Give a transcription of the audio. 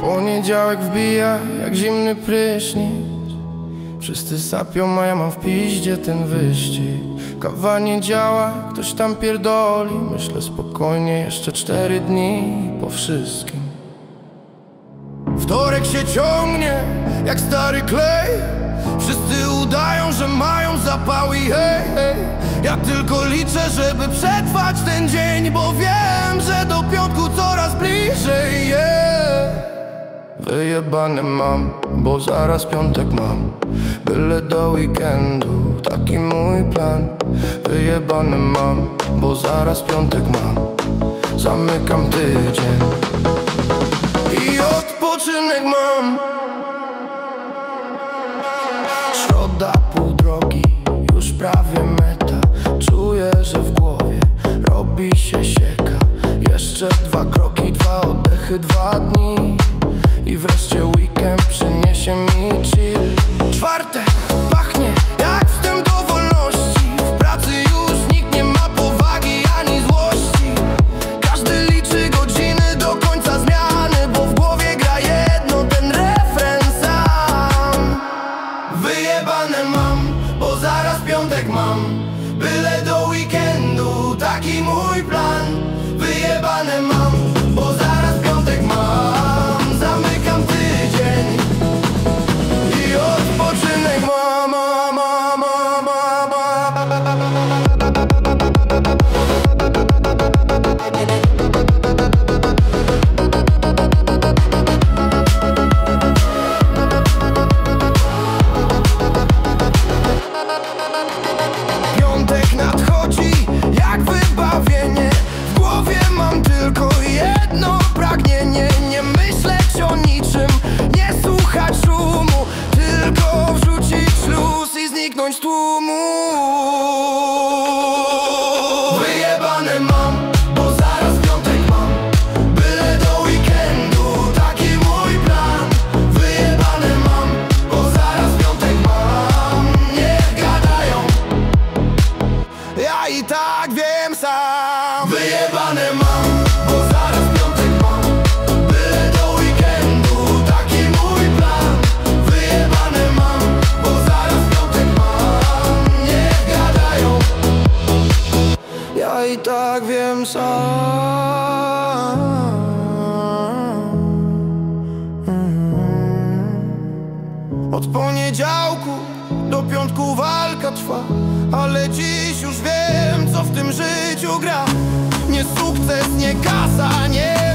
Poniedziałek wbija jak zimny prysznic. Wszyscy sapią, a ja mam w piździe ten wyścig. Kawa nie działa, ktoś tam pierdoli. Myślę spokojnie, jeszcze 4 dni po wszystkim. Wtorek się ciągnie jak stary klej. Wszyscy udają, że mają zapał i hej, hej. Ja tylko liczę, żeby przetrwać ten dzień, bo wiem, że do piątku coraz bliżej, yeah. Wyjebane mam, bo zaraz piątek mam. Byle do weekendu, taki mój plan. Wyjebane mam, bo zaraz piątek mam. Zamykam tydzień i odpoczynek mam. Środa, pół drogi, już prawie meta. Czuję, że w głowie robi się sieka. Jeszcze 2 kroki, 2 oddechy, 2 dni i wreszcie weekend przyniesie mi chill. Czwartek pachnie jak wstęp do wolności. W pracy już nikt nie ma powagi ani złości. Każdy liczy godziny do końca zmiany, bo w głowie gra jedno, ten refren sam. Wyjebane mam, bo zaraz piątek mam. Byle do weekendu, taki mój plan. Wyjebane mam, bo zaraz piątek mam. Zamykam tydzień i odpoczynek mam, Piątek nadchodzi jak wybawienie. W głowie mam tylko jedno pragnienie. Nie myśleć o niczym, nie słuchać szumu, tylko wrzucić luz i zniknąć z tłumu. Wyjebane mam, bo zaraz piątek mam. Byle do weekendu, taki mój plan. Wyjebane mam, bo zaraz piątek mam. Niech gadają, ja i tak wiem sam. Wyjebane mam, bo zaraz piątek mam. Byle do weekendu, taki mój plan. Wyjebane mam, bo zaraz piątek mam. Niech gadają, ja i tak wiem sam. Od poniedziałku do piątku walka trwa, ale dziś już wiem, co w tym życiu gra. Nie sukces, nie kasa, nie